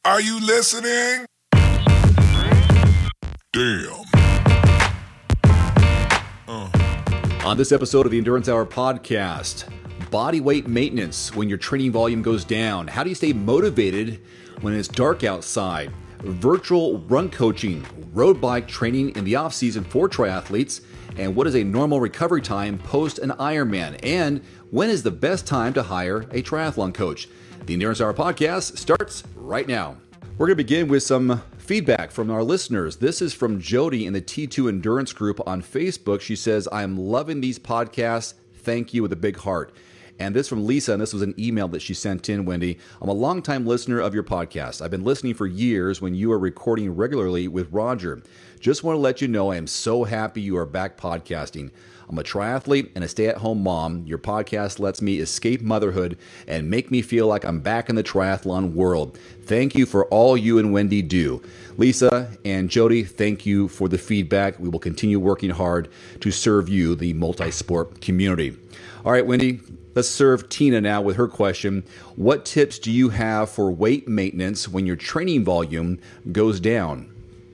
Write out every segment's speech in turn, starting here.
Are you listening? Damn. On this episode of the Endurance Hour podcast, body weight maintenance when your training volume goes down. How do you stay motivated when it's dark outside? Virtual run coaching, road bike training in the off season for triathletes, and what is a normal recovery time post an Ironman? And when is the best time to hire a triathlon coach? The Endurance Hour podcast starts right now. We're going to begin with some feedback from our listeners. This is from Jody in the T2 Endurance group on Facebook. She says, "I'm loving these podcasts. Thank you," with a big heart. And this from Lisa, and this was an email that she sent in, Wendy. "I'm a longtime listener of your podcast. I've been listening for years when you are recording regularly with Roger. Just want to let you know I am so happy you are back podcasting. I'm a triathlete and a stay-at-home mom. Your podcast lets me escape motherhood and make me feel like I'm back in the triathlon world. Thank you for all you and Wendy do." Lisa and Jody, thank you for the feedback. We will continue working hard to serve you, the multi-sport community. All right, Wendy, let's serve Tina now with her question. What tips do you have for weight maintenance when your training volume goes down?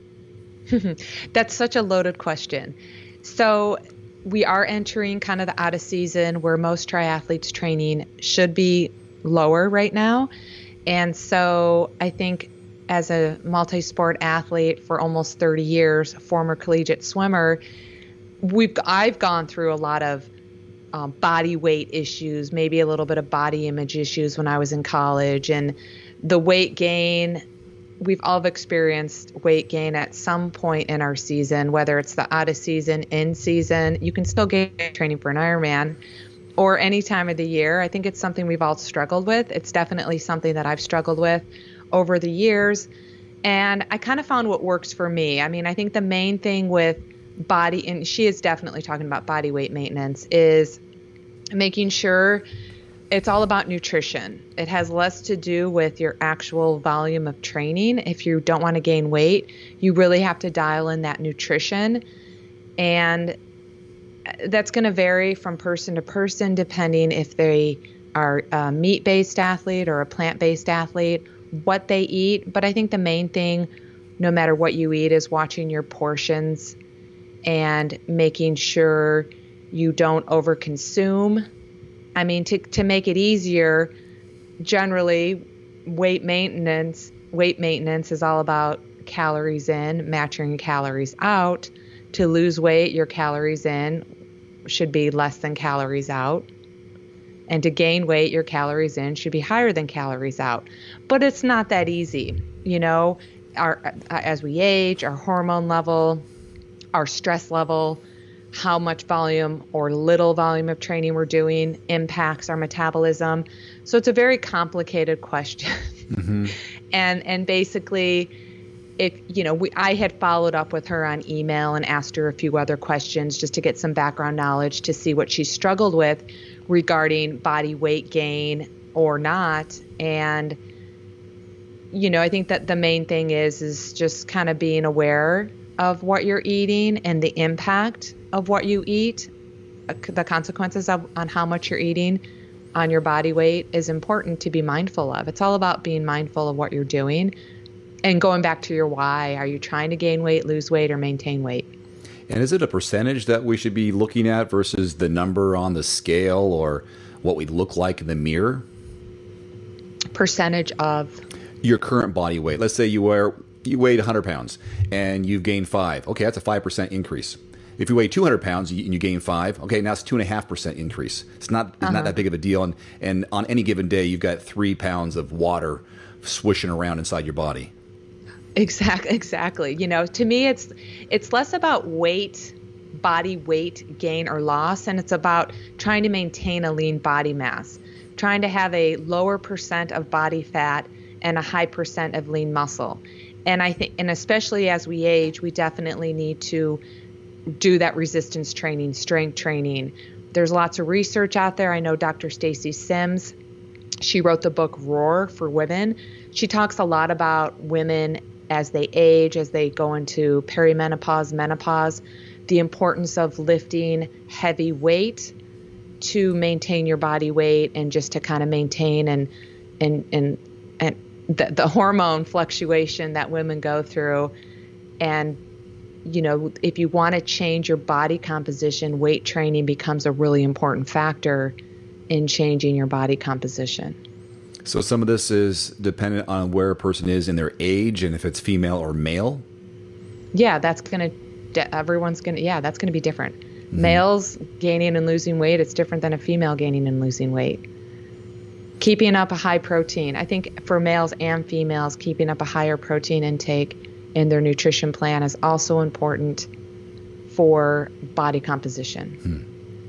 That's such a loaded question. So we are entering kind of the out of season where most triathletes training should be lower right now. And so I think as a multi-sport athlete for almost 30 years, former collegiate swimmer, I've gone through a lot of body weight issues, maybe a little bit of body image issues when I was in college. And the weight gain, we've all experienced weight gain at some point in our season, whether it's the out of season, in season. You can still gain training for an Ironman or any time of the year. I think it's something we've all struggled with. It's definitely something that I've struggled with over the years. And I kind of found what works for me. I mean, I think the main thing with body, and she is definitely talking about body weight maintenance, is making sure it's all about nutrition. It has less to do with your actual volume of training. If you don't want to gain weight, you really have to dial in that nutrition. And that's going to vary from person to person, depending if they are a meat-based athlete or a plant-based athlete, what they eat. But I think the main thing, no matter what you eat, is watching your portions and making sure you don't overconsume. I mean, to make it easier, generally weight maintenance is all about calories in, matching calories out. To lose weight, your calories in should be less than calories out. And to gain weight, your calories in should be higher than calories out. But it's not that easy. You know, as we age, our hormone level, our stress level, how much volume or little volume of training we're doing impacts our metabolism. So it's a very complicated question. Mm-hmm. And basically, I had followed up with her on email and asked her a few other questions just to get some background knowledge to see what she struggled with regarding body weight gain or not. And, I think that the main thing is just kind of being aware of what you're eating and the impact of what you eat, the consequences on how much you're eating on your body weight is important to be mindful of. It's all about being mindful of what you're doing and going back to your why. Are you trying to gain weight, lose weight, or maintain weight? And is it a percentage that we should be looking at versus the number on the scale or what we look like in the mirror? Percentage of? Your current body weight. Let's say you weighed 100 pounds and you've gained 5. Okay, that's a 5% increase. If you weigh 200 pounds and you gain 5, okay, now it's 2.5% increase. It's not that big of a deal. And on any given day, you've got 3 pounds of water swishing around inside your body. Exactly. To me, it's less about body weight gain or loss, and it's about trying to maintain a lean body mass, trying to have a lower percent of body fat and a high percent of lean muscle. And I think, and especially as we age, we definitely need to do that resistance training, strength training. There's lots of research out there. I know Dr. Stacy Sims, she wrote the book Roar for Women. She talks a lot about women as they age, as they go into perimenopause, menopause, the importance of lifting heavy weight to maintain your body weight and just to kind of maintain and the hormone fluctuation that women go through. And, if you want to change your body composition, weight training becomes a really important factor in changing your body composition. So some of this is dependent on where a person is in their age and if it's female or male? Yeah, that's going to be different. Mm-hmm. Males gaining and losing weight, it's different than a female gaining and losing weight. Keeping up a high protein. I think for males and females, keeping up a higher protein intake in their nutrition plan is also important for body composition.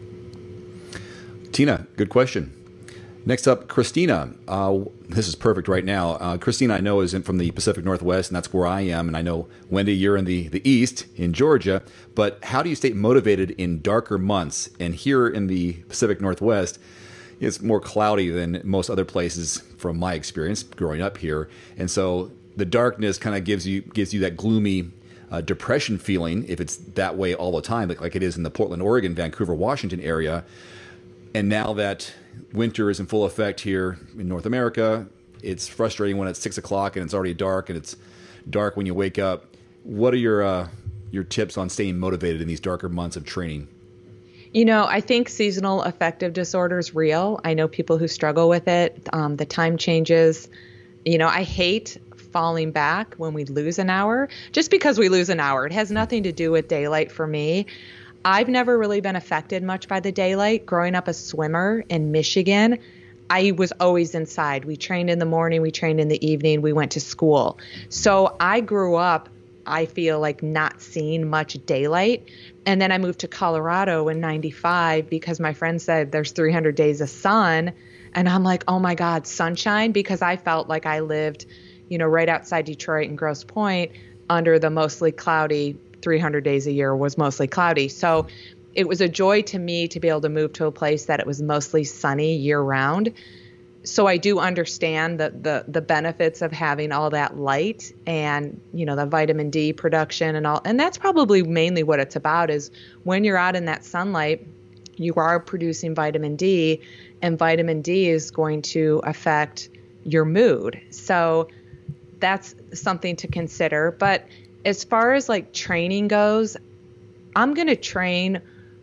Tina, good question. Next up, Christina. This is perfect right now. Christina, I know, is from the Pacific Northwest, and that's where I am. And I know, Wendy, you're in the East, in Georgia. But how do you stay motivated in darker months? And here in the Pacific Northwest, it's more cloudy than most other places from my experience growing up here. And so the darkness kind of gives you that gloomy depression feeling if it's that way all the time, like it is in the Portland, Oregon, Vancouver, Washington area. And now that winter is in full effect here in North America, it's frustrating when it's 6 o'clock and it's already dark, and it's dark when you wake up. What are your tips on staying motivated in these darker months of training? I think seasonal affective disorder is real. I know people who struggle with it. The time changes. I hate falling back when we lose an hour, just because we lose an hour. It has nothing to do with daylight for me. I've never really been affected much by the daylight. Growing up a swimmer in Michigan, I was always inside. We trained in the morning, we trained in the evening, we went to school. So I grew up, I feel like, not seeing much daylight. And then I moved to Colorado in 95 because my friend said there's 300 days of sun. And I'm like, oh my God, sunshine? Because I felt like I lived, right outside Detroit in Grosse Pointe under the mostly cloudy 300 days a year was mostly cloudy. So it was a joy to me to be able to move to a place that it was mostly sunny year round. So I do understand the benefits of having all that light and, the vitamin D production and all. And that's probably mainly what it's about, is when you're out in that sunlight, you are producing vitamin D, and vitamin D is going to affect your mood. So that's something to consider. But as far as like training goes, I'm going to train,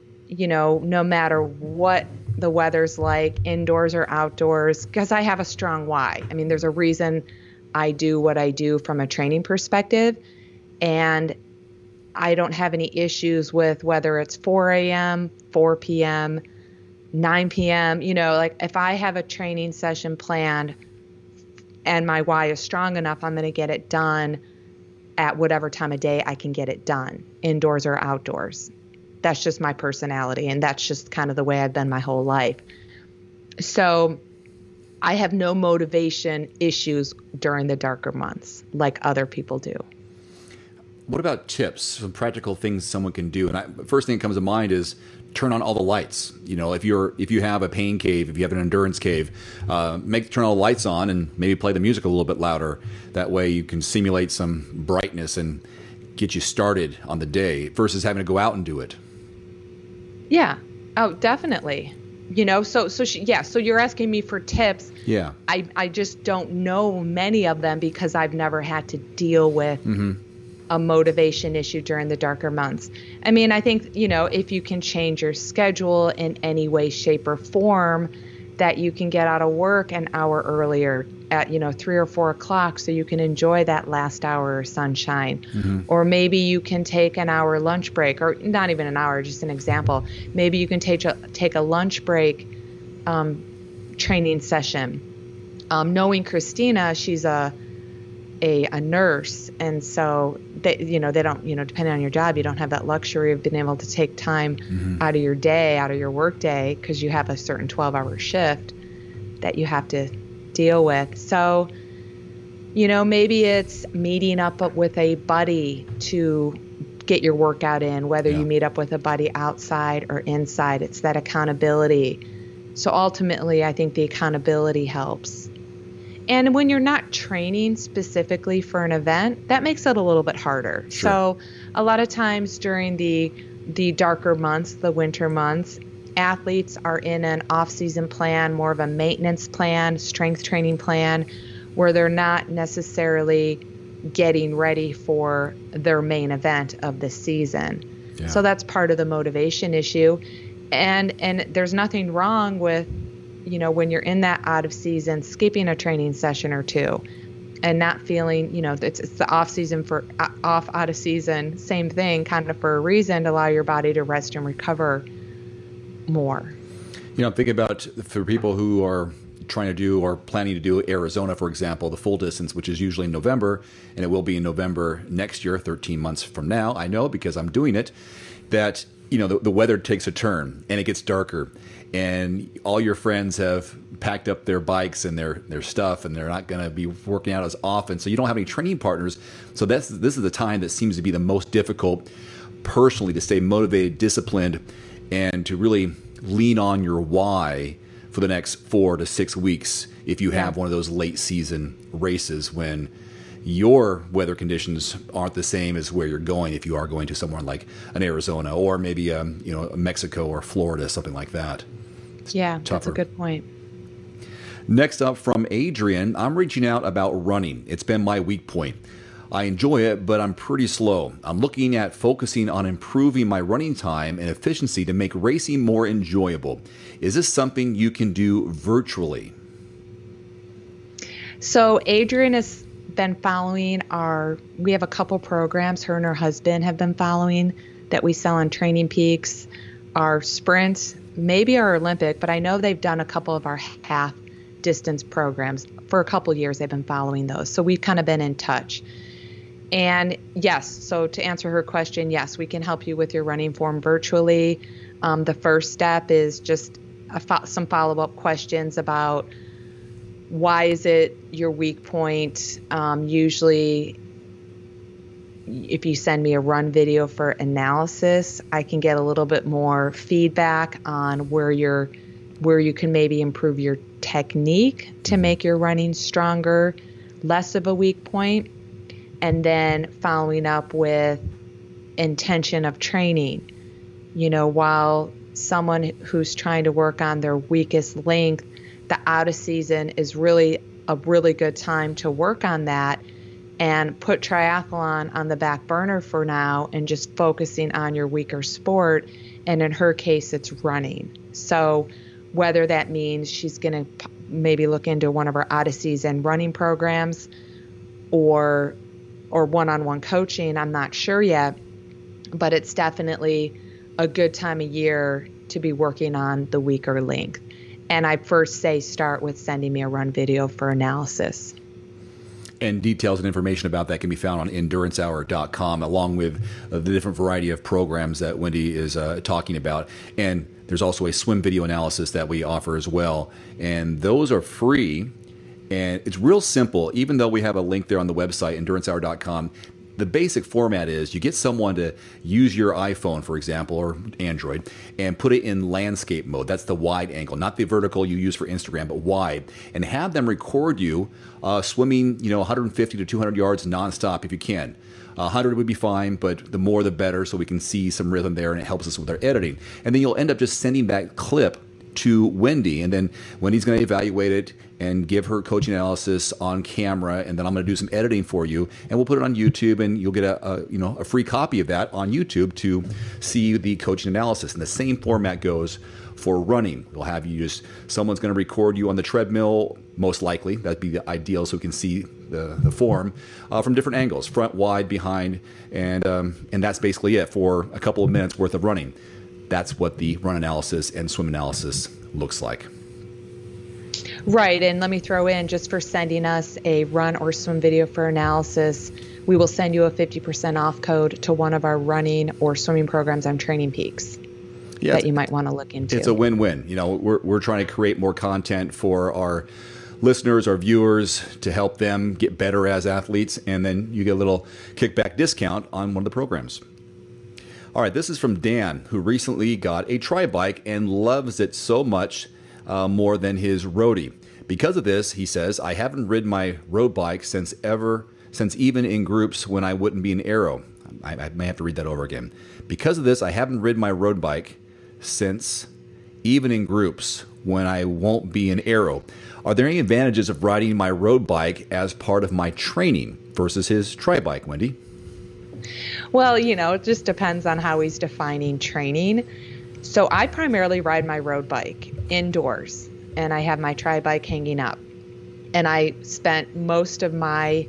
no matter what the weather's like, indoors or outdoors, because I have a strong why. I mean, there's a reason I do what I do from a training perspective, and I don't have any issues with whether it's 4 a.m., 4 p.m., 9 p.m. Like if I have a training session planned and my why is strong enough, I'm going to get it done at whatever time of day I can get it done, indoors or outdoors. That's just my personality, and that's just kind of the way I've been my whole life. So I have no motivation issues during the darker months like other people do. What about tips, some practical things someone can do? And first thing that comes to mind is turn on all the lights. If you have a pain cave, if you have an endurance cave, turn all the lights on and maybe play the music a little bit louder. That way you can simulate some brightness and get you started on the day versus having to go out and do it. Yeah. Oh, definitely. So you're asking me for tips. Yeah. I just don't know many of them because I've never had to deal with a motivation issue during the darker months. I mean, I think, if you can change your schedule in any way, shape, or form, that you can get out of work an hour earlier at, 3 or 4 o'clock so you can enjoy that last hour of sunshine. Or maybe you can take an hour lunch break, or not even an hour, just an example. Maybe you can take a lunch break training session. Knowing Christina, she's a nurse, and so they don't, depending on your job, you don't have that luxury of being able to take time out of your day, out of your work day, because you have a certain 12-hour shift that you have to deal with. So, maybe it's meeting up with a buddy to get your workout in, whether you meet up with a buddy outside or inside. It's that accountability. So ultimately, I think the accountability helps. And when you're not training specifically for an event, that makes it a little bit harder. Sure. So a lot of times during the darker months, the winter months, athletes are in an off-season plan, more of a maintenance plan, strength training plan, where they're not necessarily getting ready for their main event of the season. Yeah. So that's part of the motivation issue. And there's nothing wrong with, when you're in that out of season, skipping a training session or two and not feeling, it's the off season for out of season, same thing, kind of for a reason to allow your body to rest and recover more. I'm thinking about for people who are trying to do or planning to do Arizona, for example, the full distance, which is usually in November, and it will be in November next year, 13 months from now. I know because I'm doing it, that the weather takes a turn and it gets darker, and all your friends have packed up their bikes and their stuff, and they're not going to be working out as often. So you don't have any training partners. So this is the time that seems to be the most difficult personally to stay motivated, disciplined, and to really lean on your why for the next 4 to 6 weeks if you have one of those late season races when your weather conditions aren't the same as where you're going, if you are going to somewhere like an Arizona or maybe Mexico or Florida, something like that. It's tougher. That's a good point. Next up from Adrian, I'm reaching out about running. It's been my weak point. I enjoy it, but I'm pretty slow. I'm looking at focusing on improving my running time and efficiency to make racing more enjoyable. Is this something you can do virtually? So Adrian has been following we have a couple programs her and her husband have been following that we sell on Training Peaks, our sprints, maybe our Olympic, but I know they've done a couple of our half distance programs. For a couple years they've been following those. So we've kind of been in touch. And yes, so to answer her question, yes, we can help you with your running form virtually. The first step is just some follow-up questions about why is it your weak point. Usually, if you send me a run video for analysis, I can get a little bit more feedback on where you can maybe improve your technique to make your running stronger, less of a weak point. And then following up with intention of training. While someone who's trying to work on their weakest length, the out of season is really a really good time to work on that and put triathlon on the back burner for now and just focusing on your weaker sport. And in her case, it's running. So whether that means she's going to maybe look into one of our out of season running programs or one-on-one coaching, I'm not sure yet, but it's definitely a good time of year to be working on the weaker length. And I first say start with sending me a run video for analysis. And details and information about that can be found on endurancehour.com, along with the different variety of programs that Wendy is talking about. And there's also a swim video analysis that we offer as well. And those are free. And it's real simple, even though we have a link there on the website, endurancehour.com. The basic format is you get someone to use your iPhone, for example, or Android, and put it in landscape mode. That's the wide angle, not the vertical you use for Instagram, but wide. And have them record you swimming 150 to 200 yards nonstop if you can. 100 would be fine, but the more the better, so we can see some rhythm there, and it helps us with our editing. And then you'll end up just sending that clip to Wendy, and then Wendy's going to evaluate it and give her coaching analysis on camera, and then I'm going to do some editing for you, and we'll put it on YouTube, and you'll get a free copy of that on YouTube to see the coaching analysis. And the same format goes for running. We'll have someone's going to record you on the treadmill, most likely. That'd be the ideal, so we can see the form from different angles, front, wide, behind, and that's basically it for a couple of minutes worth of running. That's what the run analysis and swim analysis looks like. Right, and let me throw in, just for sending us a run or swim video for analysis, we will send you a 50% off code to one of our running or swimming programs on Training Peaks that you might want to look into. It's a win-win. We're trying to create more content for our listeners, our viewers, to help them get better as athletes, and then you get a little kickback discount on one of the programs. All right, this is from Dan, who recently got a tri-bike and loves it so much more than his roadie. Because of this, he says, I haven't ridden my road bike since even in groups when I wouldn't be an aero. I may have to read that over again. Because of this, I haven't ridden my road bike since even in groups when I won't be an aero. Are there any advantages of riding my road bike as part of my training versus his tri bike, Wendy? Well, it just depends on how he's defining training. So I primarily ride my road bike indoors, and I have my tri bike hanging up. And I spent most of my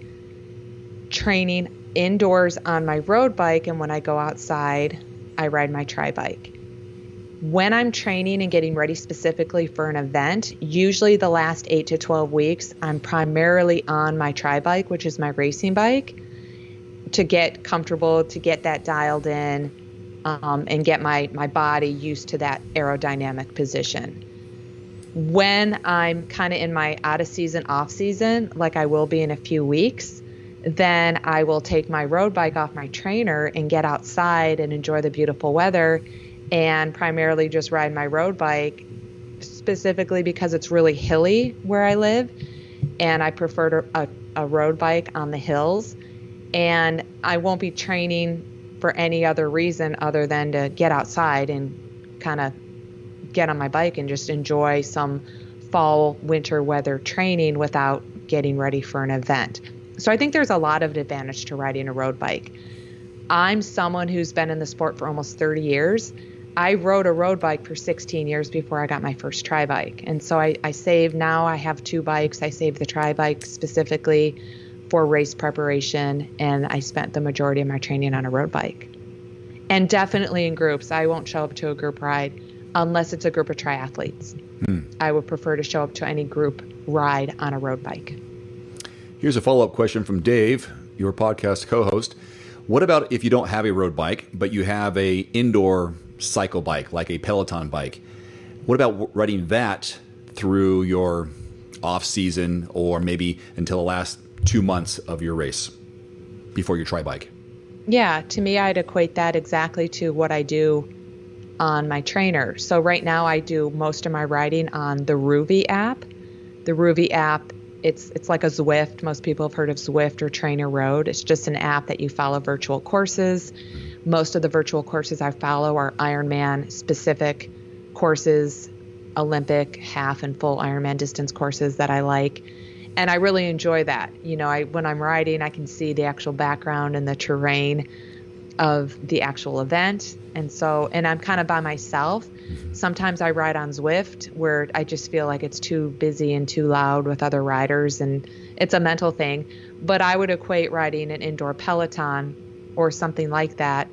training indoors on my road bike, and when I go outside, I ride my tri bike. When I'm training and getting ready specifically for an event, usually the last 8 to 12 weeks, I'm primarily on my tri bike, which is my racing bike, to get comfortable, to get that dialed in, and get my body used to that aerodynamic position. When I'm kind of in my out of season, off season, like I will be in a few weeks, then I will take my road bike off my trainer and get outside and enjoy the beautiful weather, and primarily just ride my road bike, specifically because it's really hilly where I live, and I prefer a road bike on the hills. And I won't be training for any other reason other than to get outside and kind of get on my bike and just enjoy some fall, winter weather training without getting ready for an event. So I think there's a lot of advantage to riding a road bike. I'm someone who's been in the sport for almost 30 years. I rode a road bike for 16 years before I got my first tri bike. And so I saved, now I have 2 bikes. I saved the tri bike specifically for race preparation, and I spent the majority of my training on a road bike. And definitely in groups. I won't show up to a group ride unless it's a group of triathletes. I would prefer to show up to any group ride on a road bike. Here's a follow-up question from Dave, your podcast co-host. What about if you don't have a road bike, but you have a indoor cycle bike, like a Peloton bike? What about riding that through your off-season or maybe until the last 2 months of your race before your tri bike? Yeah, to me, I'd equate that exactly to what I do on my trainer. So right now I do most of my riding on the Rouvy app. The Rouvy app, it's like a Zwift. Most people have heard of Zwift or Trainer Road. It's just an app that you follow virtual courses. Most of the virtual courses I follow are Ironman specific courses, Olympic, half and full Ironman distance courses that I like. And I really enjoy that. When I'm riding, I can see the actual background and the terrain of the actual event. And I'm kind of by myself. Sometimes I ride on Zwift where I just feel like it's too busy and too loud with other riders, and it's a mental thing. But I would equate riding an indoor Peloton or something like that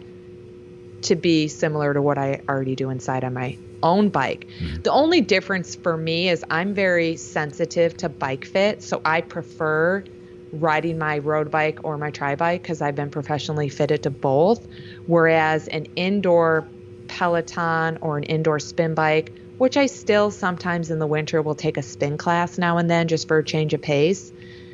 to be similar to what I already do inside on my own bike. The only difference for me is I'm very sensitive to bike fit, so I prefer riding my road bike or my tri bike because I've been professionally fitted to both, whereas an indoor Peloton or an indoor spin bike, which I still sometimes in the winter will take a spin class now and then just for a change of pace,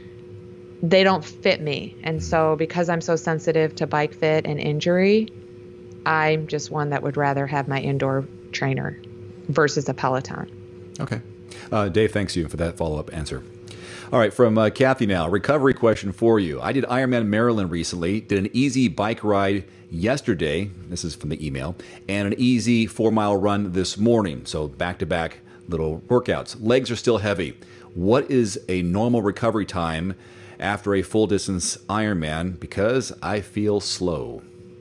they don't fit me. And so because I'm so sensitive to bike fit and injury, I'm just one that would rather have my indoor trainer versus a Peloton. Okay. Dave, thanks you for that follow-up answer. All right, from Kathy now, recovery question for you. I did Ironman Maryland recently, did an easy bike ride yesterday, this is from the email, and an easy 4-mile run this morning. So back-to-back little workouts. Legs are still heavy. What is a normal recovery time after a full-distance Ironman? Because I feel slow.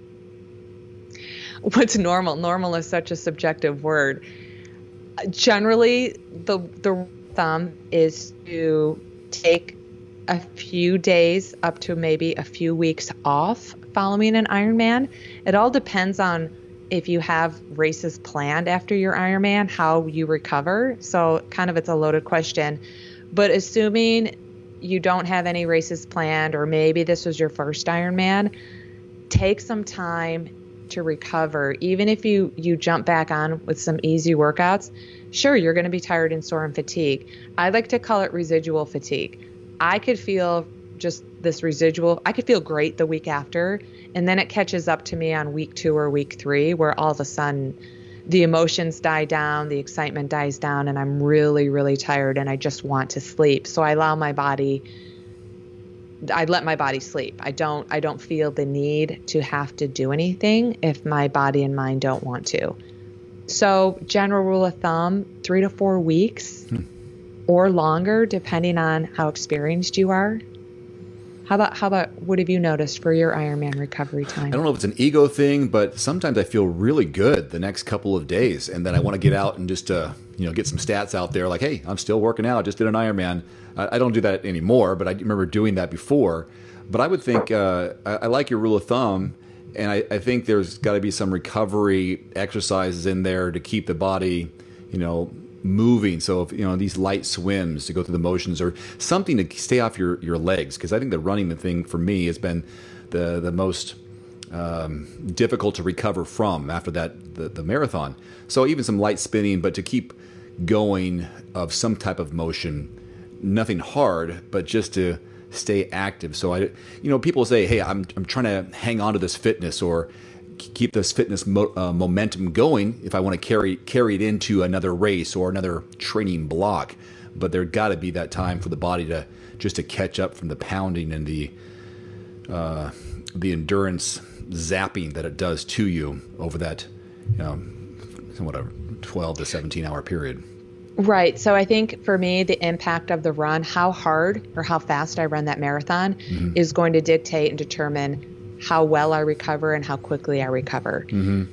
What's normal? Normal is such a subjective word. Generally, the thumb is to take a few days up to maybe a few weeks off following an Ironman. It all depends on if you have races planned after your Ironman, how you recover. So kind of it's a loaded question. But assuming you don't have any races planned, or maybe this was your first Ironman, take some time to recover. Even if you jump back on with some easy workouts, sure, you're going to be tired and sore and fatigued. I like to call it residual fatigue. I could feel just this residual, I could feel great the week after, and then it catches up to me on week 2 or week 3, where all of a sudden the emotions die down, the excitement dies down, and I'm really, really tired and I just want to sleep. So I let my body sleep. I don't feel the need to have to do anything if my body and mind don't want to. So general rule of thumb, 3 to 4 weeks or longer, depending on how experienced you are. How about what have you noticed for your Ironman recovery time? I don't know if it's an ego thing, but sometimes I feel really good the next couple of days, and then I want to get out and just get some stats out there. Like, hey, I'm still working out. I just did an Ironman. I don't do that anymore, but I remember doing that before. But I would think I like your rule of thumb, and I think there's got to be some recovery exercises in there to keep the body, moving. So if these light swims to go through the motions or something to stay off your legs, because I think the running the thing for me has been the most difficult to recover from after the marathon. So even some light spinning, but to keep going of some type of motion, nothing hard, but just to stay active. So people say, hey, I'm trying to hang on to this fitness or keep this fitness momentum going if I want to carry it into another race or another training block. But there got to be that time for the body to catch up from the pounding and the endurance zapping that it does to you over that 12 to 17 hour period. Right. So I think for me, the impact of the run, how hard or how fast I run that marathon is going to dictate and determine how well I recover and how quickly I recover.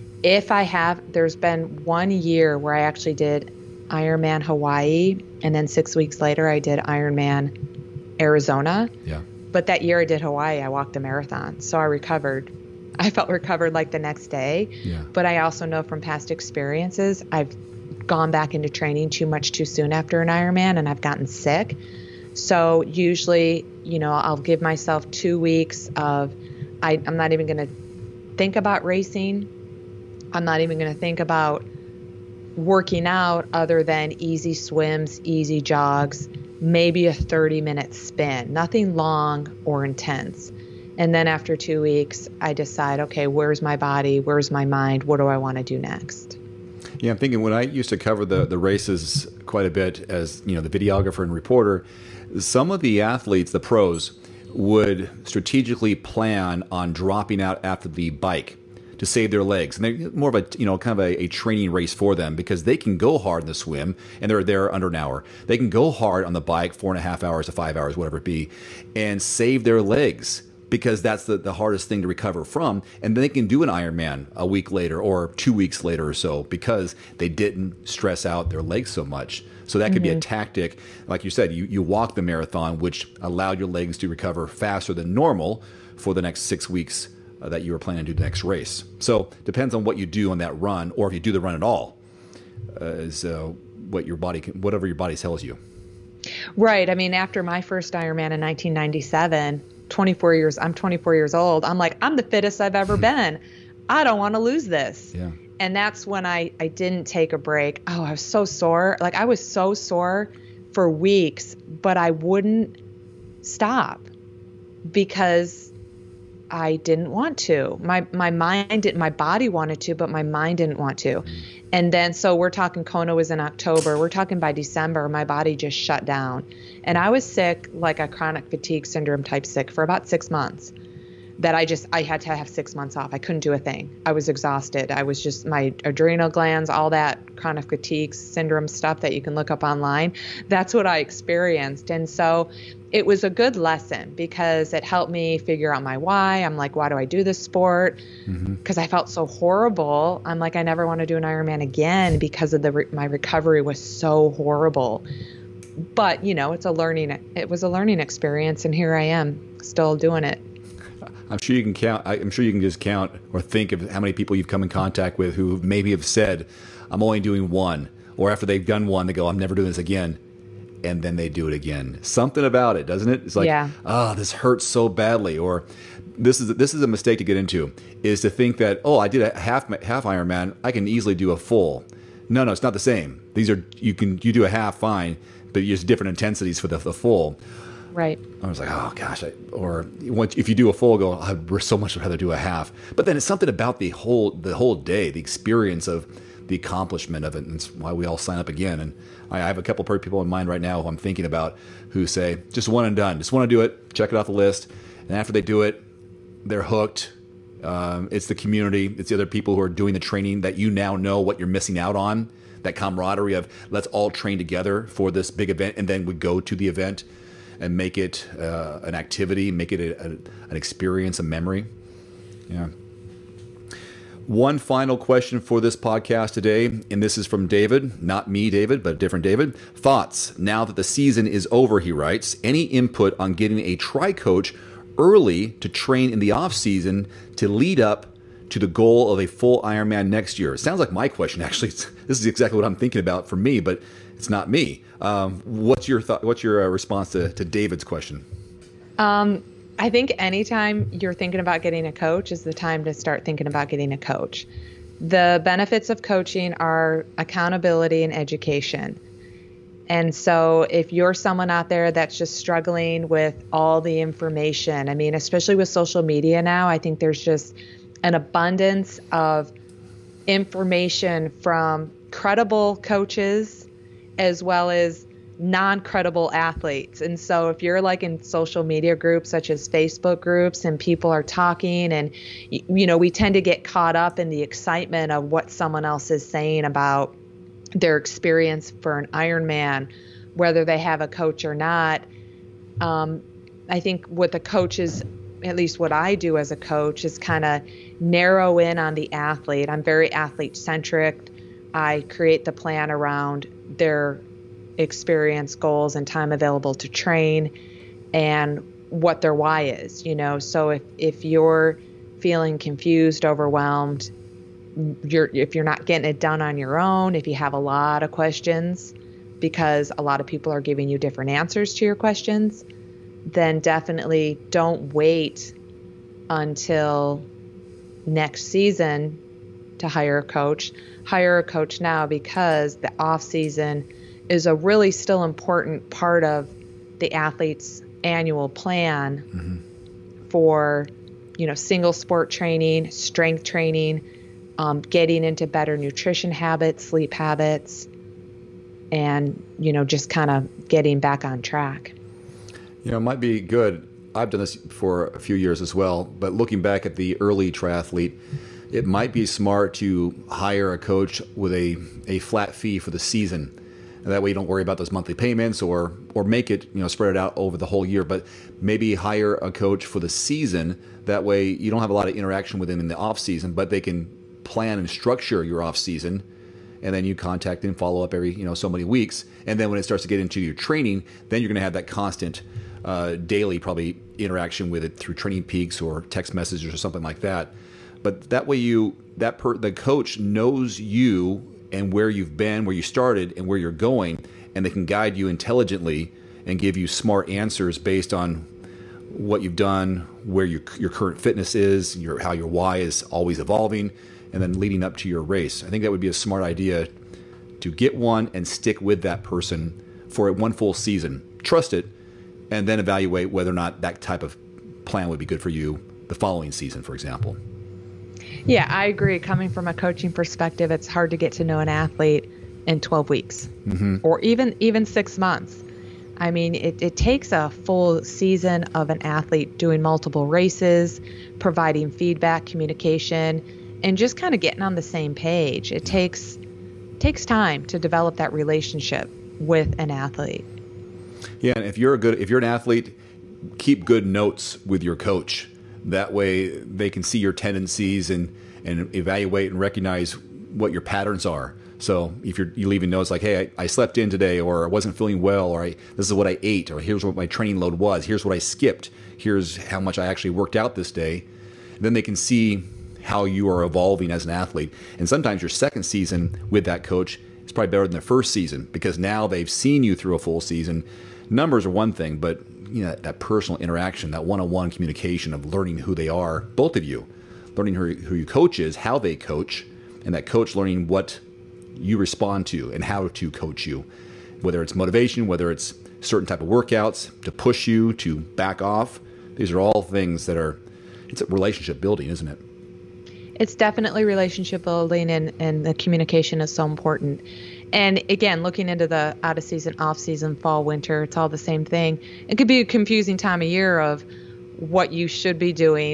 There's been 1 year where I actually did Ironman Hawaii, and then 6 weeks later I did Ironman Arizona. Yeah. But that year I did Hawaii, I walked a marathon. So I recovered. I felt recovered like the next day. Yeah. But I also know from past experiences, I've gone back into training too soon after an Ironman, and I've gotten sick. So usually, I'll give myself 2 weeks of, I'm not even going to think about racing. I'm not even going to think about working out other than easy swims, easy jogs, maybe a 30-minute spin, nothing long or intense. And then after 2 weeks, I decide, okay, where's my body? Where's my mind? What do I want to do next? Yeah, I'm thinking when I used to cover the races quite a bit as, the videographer and reporter, some of the athletes, the pros, would strategically plan on dropping out after the bike to save their legs. And they're more of a, kind of a training race for them because they can go hard in the swim and they're there under an hour. They can go hard on the bike 4.5 hours to 5 hours, whatever it be, and save their legs because that's the hardest thing to recover from. And then they can do an Ironman a week later or 2 weeks later or so because they didn't stress out their legs so much. So that could be a tactic. Like you said, you walked the marathon, which allowed your legs to recover faster than normal for the next 6 weeks that you were planning to do the next race. So depends on what you do on that run, or if you do the run at all, is whatever your body tells you. Right. I mean, after my first Ironman in 1997, I'm 24 years old. I'm like, I'm the fittest I've ever been. I don't want to lose this. Yeah. And that's when I didn't take a break. Oh, I was so sore. Like I was so sore for weeks, but I wouldn't stop because I didn't want to. My body wanted to, but my mind didn't want to. And then, so we're talking Kona was in October. We're talking by December, my body just shut down. And I was sick, like a chronic fatigue syndrome type sick for about 6 months. That I had to have 6 months off. I couldn't do a thing. I was exhausted. I was just, my adrenal glands, all that chronic fatigue syndrome stuff that you can look up online. That's what I experienced. And so it was a good lesson because it helped me figure out my why. I'm like, why do I do this sport? Because I felt so horrible. I'm like, I never want to do an Ironman again because of my recovery was so horrible. But, it was a learning experience. And here I am still doing it. I'm sure you can count. I'm sure you can just count or think of how many people you've come in contact with who maybe have said, I'm only doing one. Or after they've done one, they go, I'm never doing this again. And then they do it again. Something about it, doesn't it? It's like, this hurts so badly. Or this is a mistake to get into, is to think that, I did a half Ironman, I can easily do a full. No, it's not the same. You do a half fine, but you use different intensities for the full. Right. I was like, oh gosh, if you do a full, go, I'd so much rather do a half. But then it's something about the whole day, the experience of the accomplishment of it, and it's why we all sign up again. And I have a couple of people in mind right now who I'm thinking about who say, just one and done, just want to do it, check it off the list, and after they do it, they're hooked, It's the community. It's the other people who are doing the training that you now know what you're missing out on. That camaraderie of let's all train together for this big event, and then we go to the event and make it an activity, make it an experience, a memory. Yeah. One final question for this podcast today, and this is from David, not me, David, but a different David. Thoughts now that the season is over, he writes. Any input on getting a tri-coach early to train in the off season to lead up to the goal of a full Ironman next year? It sounds like my question, actually. This is exactly what I'm thinking about for me, but it's not me. What's your thought? What's your response to David's question? I think anytime you're thinking about getting a coach is the time to start thinking about getting a coach. The benefits of coaching are accountability and education. And so if you're someone out there that's just struggling with all the information, I mean, especially with social media now, I think there's just an abundance of information from credible coaches as well as non-credible athletes. And so if you're like in social media groups such as Facebook groups and people are talking and, you know, we tend to get caught up in the excitement of what someone else is saying about their experience for an Ironman, whether they have a coach or not. I think what the coaches, at least what I do as a coach, is kind of narrow in on the athlete. I'm very athlete centric. I create the plan around their experience, goals, and time available to train and what their why is, you know. So if you're feeling confused, overwhelmed, if you're not getting it done on your own, if you have a lot of questions because a lot of people are giving you different answers to your questions, then definitely don't wait until next season to hire a coach. Hire a coach now, because the off season is a really still important part of the athlete's annual plan for, you know, single sport training, strength training, getting into better nutrition habits, sleep habits, and, you know, just kind of getting back on track. You know, it might be good. I've done this for a few years as well, but looking back at the early triathlete, it might be smart to hire a coach with a flat fee for the season. And that way you don't worry about those monthly payments or make it, you know, spread it out over the whole year. But maybe hire a coach for the season. That way you don't have a lot of interaction with them in the off season, but they can plan and structure your off season. And then you contact and follow up every, you know, so many weeks. And then when it starts to get into your training, then you're going to have that constant daily probably interaction with it through Training Peaks or text messages or something like that. But that way the coach knows you and where you've been, where you started, and where you're going, and they can guide you intelligently and give you smart answers based on what you've done, where your current fitness is, how your why is always evolving, and then leading up to your race. I think that would be a smart idea to get one and stick with that person for one full season. Trust it, and then evaluate whether or not that type of plan would be good for you the following season, for example. Yeah, I agree. Coming from a coaching perspective, it's hard to get to know an athlete in 12 weeks or even 6 months. I mean, it takes a full season of an athlete doing multiple races, providing feedback, communication, and just kind of getting on the same page. It takes time to develop that relationship with an athlete. Yeah, and if you're an athlete, keep good notes with your coach. That way they can see your tendencies and evaluate and recognize what your patterns are. So if you're leaving notes like, hey, I slept in today, or I wasn't feeling well, or this is what I ate, or here's what my training load was, here's what I skipped, here's how much I actually worked out this day, then they can see how you are evolving as an athlete. And sometimes your second season with that coach is probably better than the first season, because now they've seen you through a full season. Numbers are one thing, but you know, that personal interaction, that one-on-one communication of learning who they are, both of you, learning who your coach is, how they coach, and that coach learning what you respond to and how to coach you, whether it's motivation, whether it's certain type of workouts to push you to back off. These are all things it's a relationship building, isn't it? It's definitely relationship building, and the communication is so important. And again, looking into the out of season, off season, fall, winter, it's all the same thing. It could be a confusing time of year of what you should be doing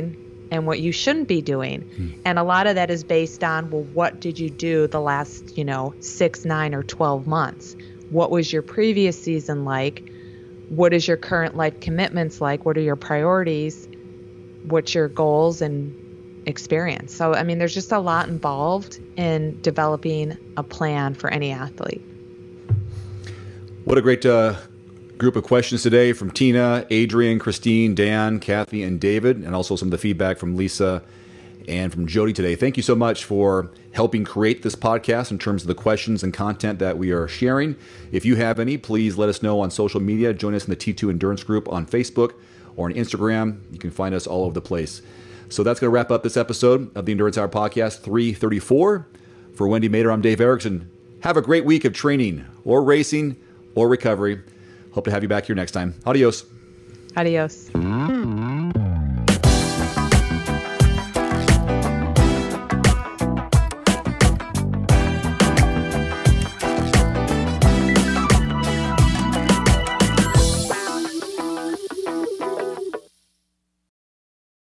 and what you shouldn't be doing. And a lot of that is based on, well, what did you do the last, 6, 9, or 12 months? What was your previous season like? What is your current life commitments like? What are your priorities? What's your goals and experience? So, I mean, there's just a lot involved in developing a plan for any athlete. What a great group of questions today from Tina, Adrian, Christine, Dan, Kathy, and David, and also some of the feedback from Lisa and from Jody today. Thank you so much for helping create this podcast in terms of the questions and content that we are sharing. If you have any, please let us know on social media. Join us in the T2 Endurance group on Facebook or on Instagram. You can find us all over the place. So that's going to wrap up this episode of the Endurance Hour Podcast 334. For Wendy Mader, I'm Dave Erickson. Have a great week of training or racing or recovery. Hope to have you back here next time. Adios. Adios.